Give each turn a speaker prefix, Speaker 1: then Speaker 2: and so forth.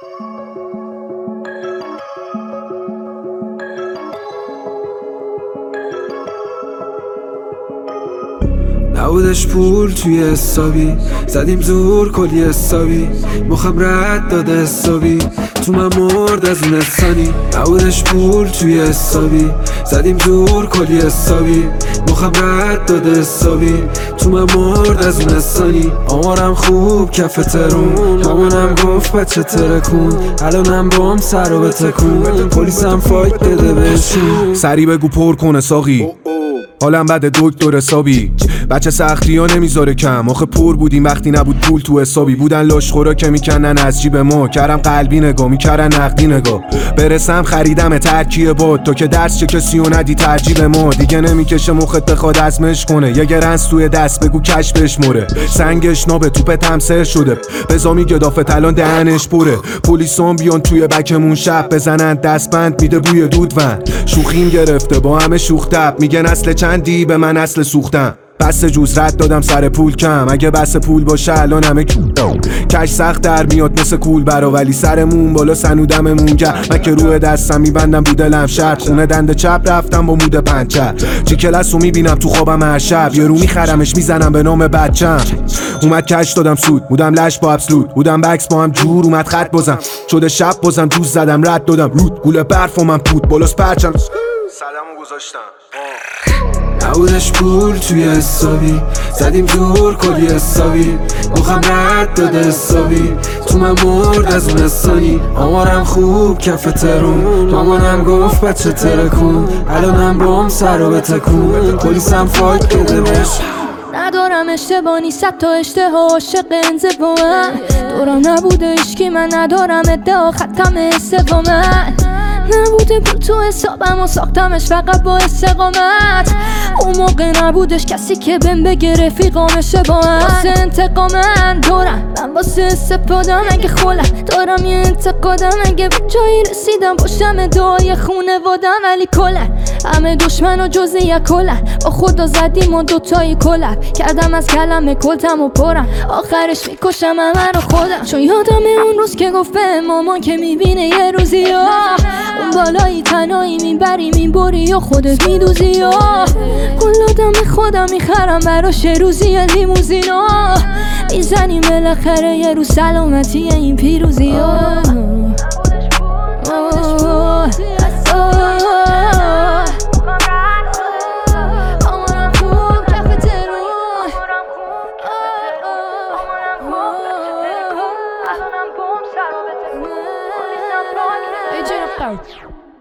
Speaker 1: نبودش پول توی حسابی، زدیم زور کلی حسابی، مخم رد داده حسابی، تو من مرد از اون انسانی. نبودش پول توی حسابی، زدیم زور کلی حسابی، مخم رد داده حسابی، تو من مرد از اون انسانی. آمارم خوب کف ترون، مامانم گفت بچه ترکون، الانم بام سر رو بتکون، پلیسم فایت بده بهشون.
Speaker 2: سری بگو پر کنه ساقی، حالم بده دکتر حسابی. بچه سختی ها نمیذاره کم، آخه پر بودیم وقتی نبود پول تو حسابی. بودن لاشخورا که میکنن از جیب ما، کردم قلبی نگاه میکردن نقدی نگاه. برسم خریدم ترکیه باد، تو که درس چه کسی و ندی ترجیب ما. دیگه نمیکشه مخت بخواد ازمش کنه، یه گرنس توی دست بگو کش بشمره. سنگش نابه توپ تمسه شده، بزا میگه دافت الان دهنش پره. پلیسان بیان توی بکمون شب بزنن دستبند میده بوی دودون. شوخیم گرفته با همه شوخ تب، میگه نسل چندی به من اصل سوختم. بس جوز رد دادم سر پول کم، اگه بس پول باشه الان همه کش سخت در میاد مثل کول برا، ولی سرمون بالا سنودممون کرد. من که روی دستم میبندم بود دلم شرط، خونه دنده چپ رفتم با مود پنچر. چی کلاس رو میبینم تو خوابم هر شب، یه رو میخرمش میزنم به نام بچم. اومد کش دادم سود، بودم لش با ابسلود، بودم بکس با هم جور اومد خط بازم. شده شب بازم دوز زدم رد دادم رود، گوله برف و من پود بالاست پرچم سلامو گذاشتم.
Speaker 1: نبودش پول توی حسابی، زدیم زور کلی حسابی، مخم رد داده حسابی، تو من مرد از اون انسانی. آمارم خوب کف ترون، مامانم گفت بچه ترکون، الانم بام سر رو بتکون، پلیسم فایت بده بهشون.
Speaker 3: ندارم اشتبانی صد تا اشتها عاشق انزوا، دورم نبوده عشقی من ندارم ادعا ختم استقامت. نبوده پول تو حسابم و ساختمش فقط با استقامت. اون موقع نبودش کسی که بهم بگه رفیقامشه با من. واسه انتقامم دورم، من واسه استفادم اگه خولم دارم یه انتقادم. اگه به جایی رسیدم پشتم دعای خونوادم، ولی کلن همه دشمن و جز یک کلن. با خدا زدیم و دوتایی کلب کردم از کلمه کلتم و پرم، آخرش میکشم همه رو خودم. چون یادم اون روز که گفت به مامان که میبینه یه روزی یا اون بالایی تنهایی میبری میبری یا خودت میدوزی یا کل آدم خودم میخرم براش روزی لیموزینا. میزنیم بالاخره یه روز سلامتی این پیروزی یا Ej,